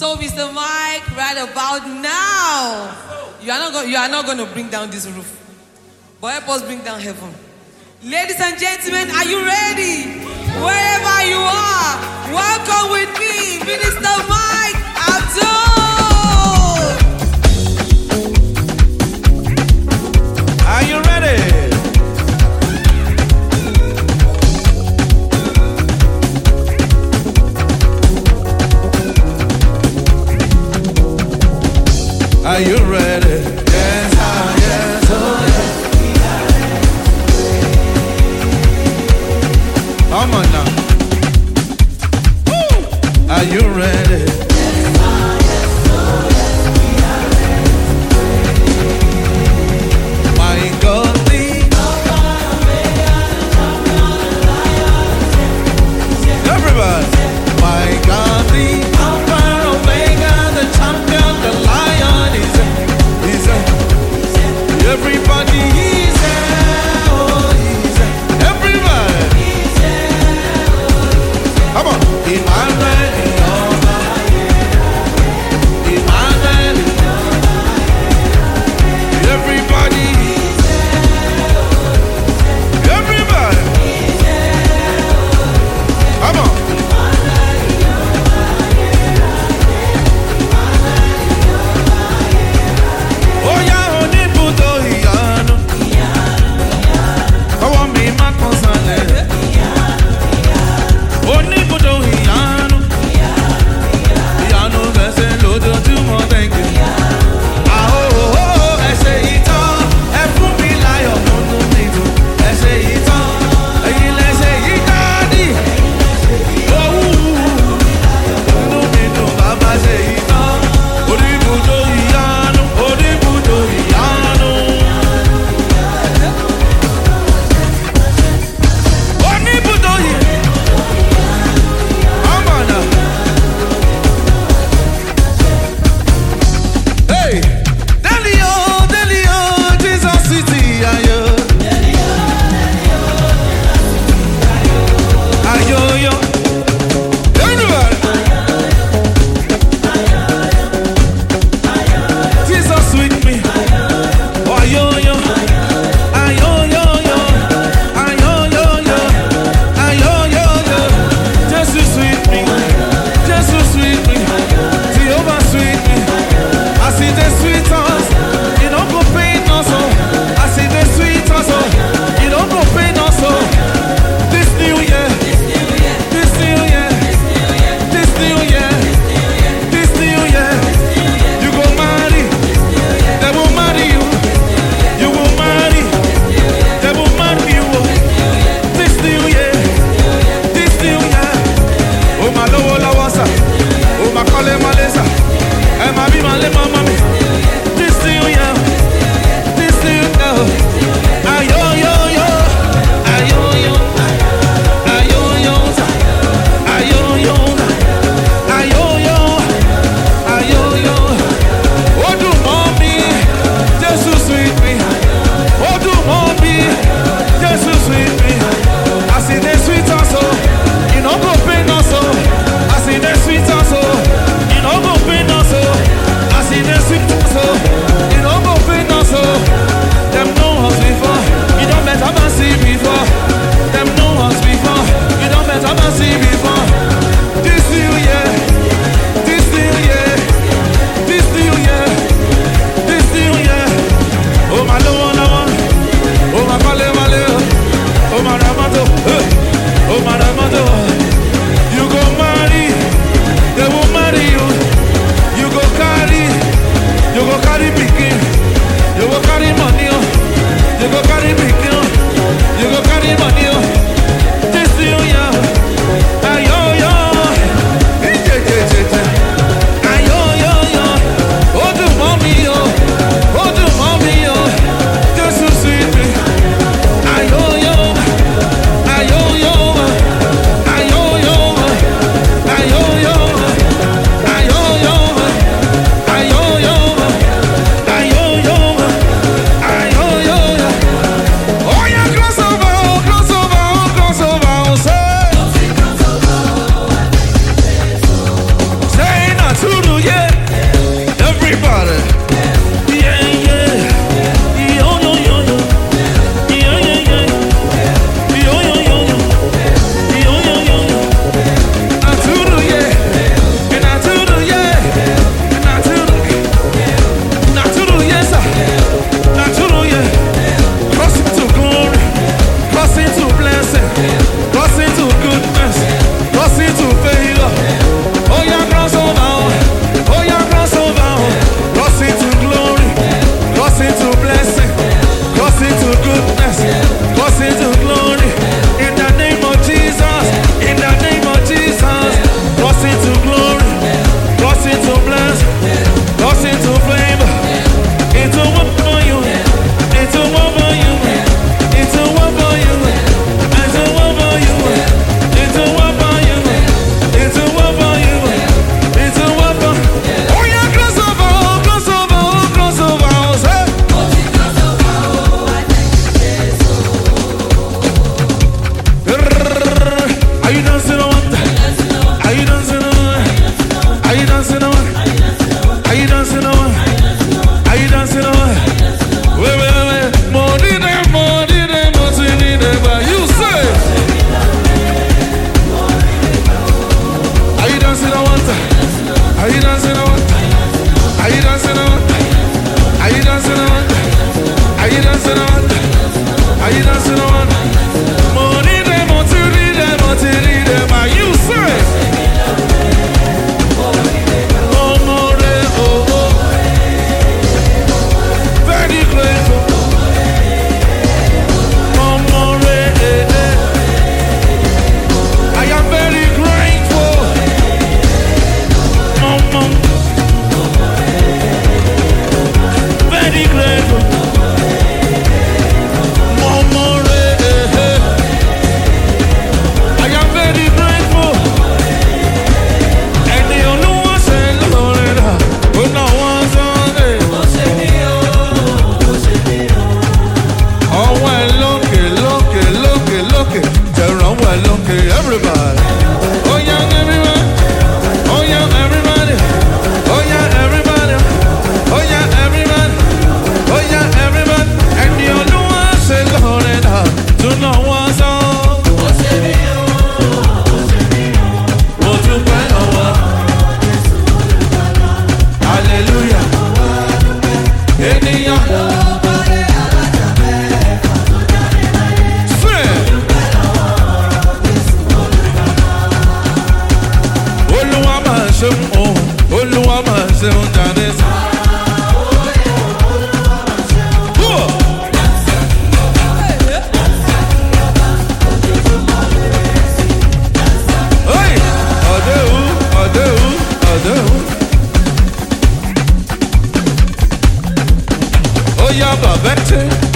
So, Mr. Mike, right about now, you are not going to bring down this roof, but help us bring down heaven. Ladies and gentlemen, are you ready? Wherever you are, welcome with me, Minister Mike Abdul. Are you ready? Are you ready? Yes, yes, oh yeah. Come on now. Woo! Are you ready? Yes, oh yes, we are ready. My God, the Alpha and Omega, the champion, the lion. Everybody. My God, the Alpha and Omega, the champion, the lion. Everybody is there, oh, he's there. Everybody. Come on. Emmanuel,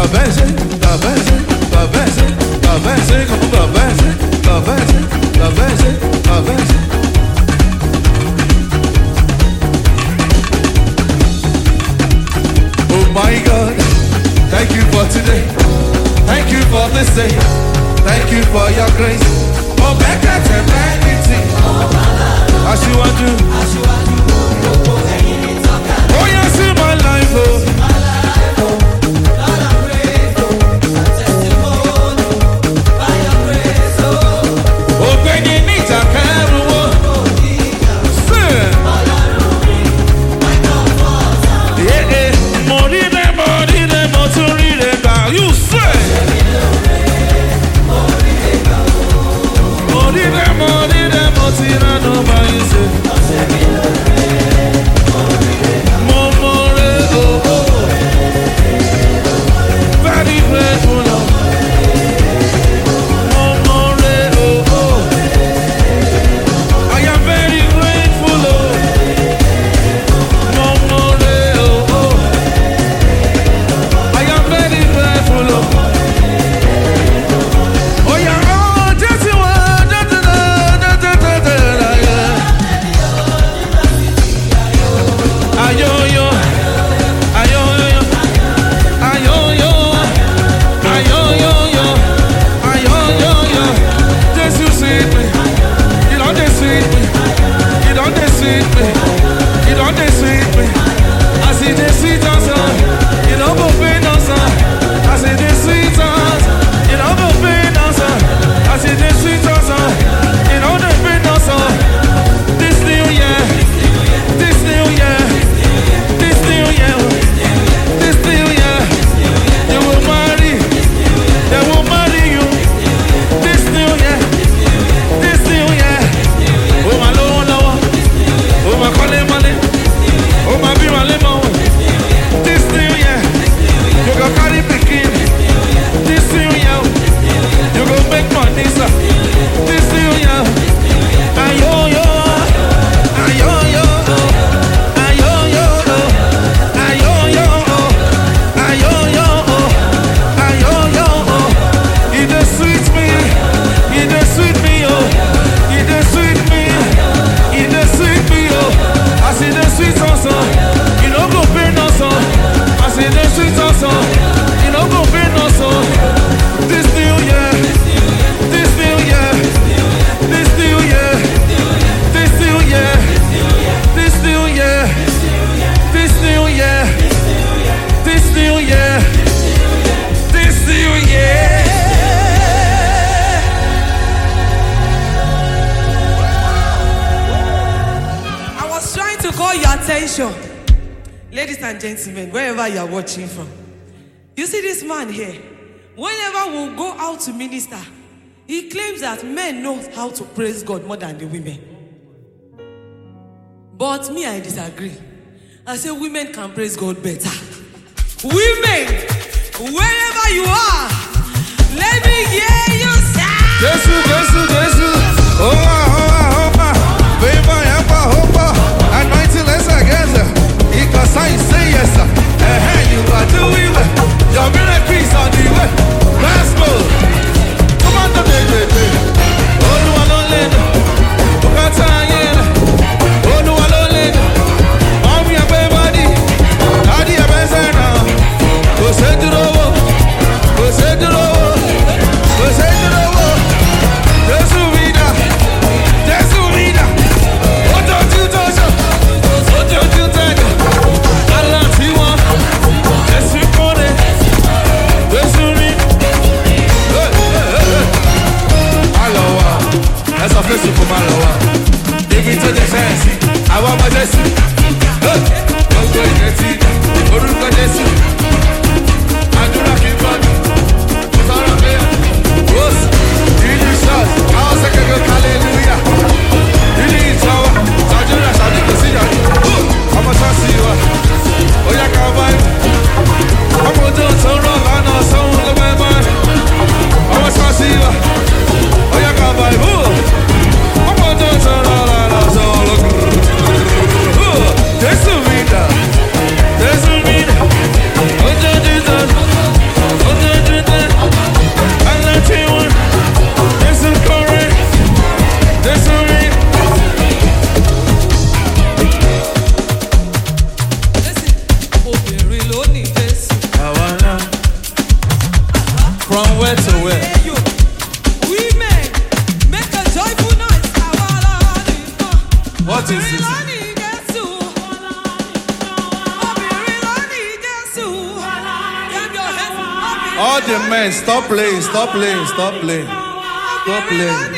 Oh my God, thank you for today. Thank you for this day. Thank you for your grace. Oh, back at the vanity. Aṣíwájú. Oh, yes, in my life, oh. Ladies and gentlemen, wherever you are watching from, you see this man here, whenever we go out to minister, he claims that men know how to praise God more than the women. But me, I disagree. I say women can praise God better. Women, wherever you are, let me hear you sound. Jesus, Jesus, Jesus. Anointing, let's again. Because I say yes, you are doing it. Your miracles on the way. Let's go. Come on, the baby. Oh, no, I don't let it. Look at Tayen. Oh, no, I don't let it. Mommy, everybody. Daddy, everybody now. Go say to the world. Go say to the world. Go say to the world. Just to be there. all the men, stop playing, stop playing, stop playing. Stop playing.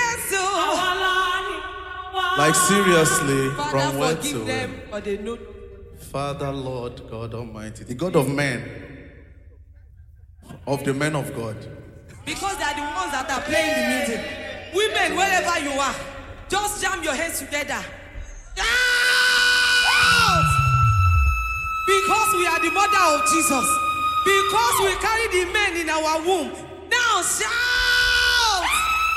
Like seriously, from where to where? Father, Lord, God Almighty, the God of men, of the men of God. Because they are the ones that are playing the music. Women, wherever you are, just jam your hands together. Shout! Because we are the mother of Jesus. Because we carry the men in our womb. Now shout!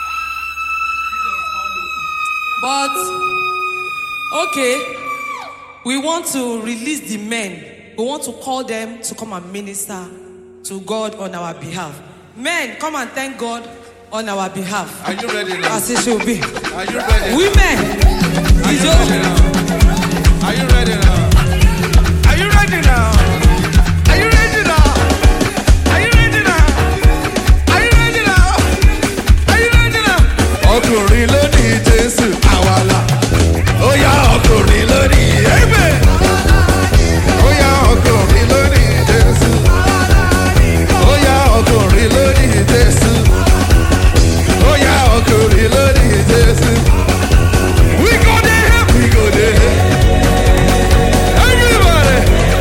But, okay, we want to release the men. We want to call them to come and minister to God on our behalf. Men, come and thank God on our behalf. Are you ready now? As it should be. Are you ready? Women, Are you ready now? Are you ready now? Are you ready now? Are you ready now? Are you ready now? Are you ready now? Are you ready now? Ọkùnrin ló ní Jésù àwàlà. Ó yá ọkùnrin ló ní ẹgbẹ́. Ó yá ọkùnrin ló ní Jésù. Ó yá ọkùnrin ló ní Jésù. Ó yá ọkùnrin ló ní Jésù. We go there, we go there. Everybody.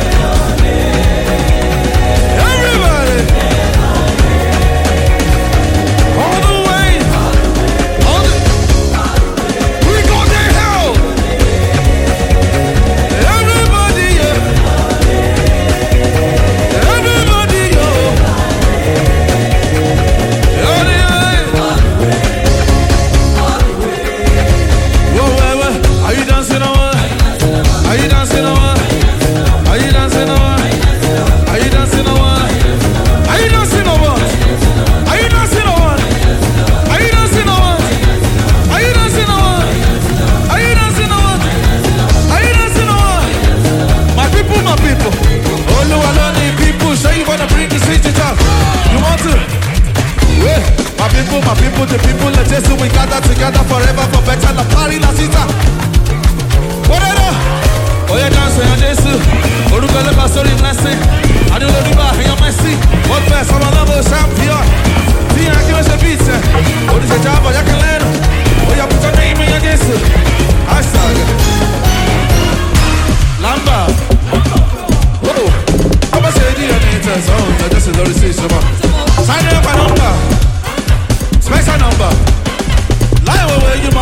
Everybody. All the way. All the... We go there, hell. Everybody, yeah. Everybody, yo. All the way. Whoa, whoa, whoa. Are you dancing or what? Are you dancing or what? Are you dancing or what? Are you dancing or what? Are you dancing or what? Are you dancing or what? Are you dancing or what? Are you dancing or what? Are you dancing or what? Are you dancing or what? My people, my people. Oluwaloni people, show you wanna bring the city down. You want to? Yeah. My people, the people of Jesus, we gather together forever for better la Paris la cita. Whatever. Oh yeah, dance on Jesus. Oruko le pastori blessing. Adolo riba, your mercy. What best? I'm a level champion. Tia, give us a beat. Oh, this is a job, you can learn. Oh yeah, put your name in your Jesus. I saw it. Lamba. Whoa. I'm a say the name so this is the decision. Sign up a number. Special number. Lie away, you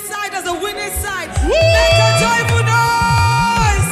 side as a winning side. Make a joyful noise.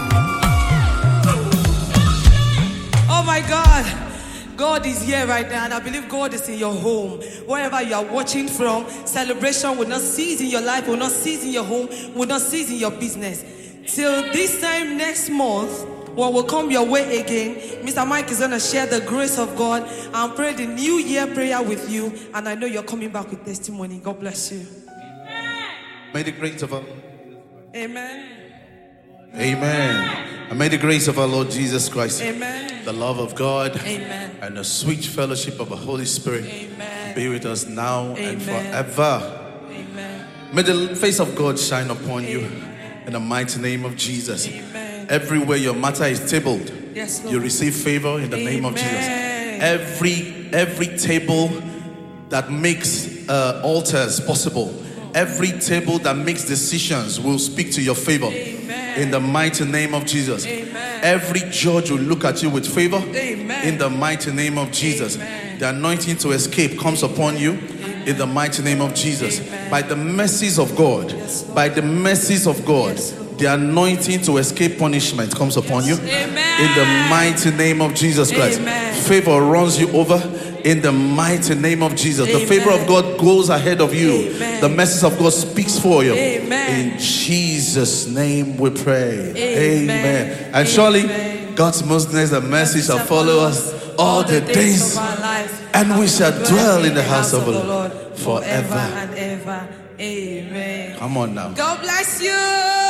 Oh my God. God is here right now, and I believe God is in your home. Wherever you are watching from, celebration will not cease in your life, will not cease in your home, will not cease in your business. Till this time next month, what will come your way again, Mr. Mike is going to share the grace of God and pray the New Year prayer with you. And I know you're coming back with testimony. God bless you. May the grace of our Amen. Amen. And may the grace of our Lord Jesus Christ, Amen. the love of God, Amen. and the sweet fellowship of the Holy Spirit Amen. be with us now and Amen. forever. Amen. May the face of God shine upon you Amen. in the mighty name of Jesus. Amen. Everywhere your matter is tabled, Yes, Lord. you receive favor in the name of Jesus. Amen. Every table that makes altars possible, every table that makes decisions will speak to your favor. Amen. In the mighty name of Jesus. Amen. Every judge will look at you with favor. Amen. In the mighty name of Jesus. Amen. The anointing to escape comes upon you. Amen. In the mighty name of Jesus. Amen. By the mercies of God. Yes, Lord. By the mercies of God. Yes, Lord. The anointing to escape punishment comes upon you. Amen. In the mighty name of Jesus Christ. Amen. Favor runs you over. In the mighty name of Jesus. Amen. The favor of God goes ahead of you. Amen. The mercies of God speaks for you. Amen. In Jesus' name we pray. Amen. And surely Amen. God's goodness and mercy shall follow us all the days, of our lives, and we shall dwell in the house of the Lord forever. and ever. Amen. Come on now. God bless you.